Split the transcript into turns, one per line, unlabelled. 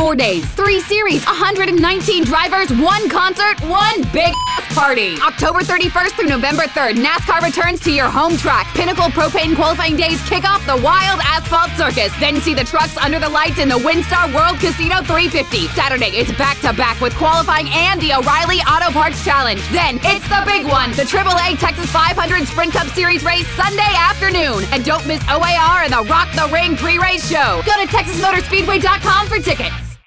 4 days, 3 series, 119 drivers, 1 concert, 1 big party. October 31st through November 3rd, NASCAR returns to your home track. Pinnacle Propane Qualifying Days kick off the wild asphalt circus. Then see the trucks under the lights in the WinStar World Casino 350. Saturday, it's back-to-back with qualifying and the O'Reilly Auto Parts Challenge. Then it's the big one, the AAA Texas 500 Sprint Cup Series race Sunday afternoon. And don't miss OAR and the Rock the Ring pre-race show. Go to TexasMotorspeedway.com for tickets.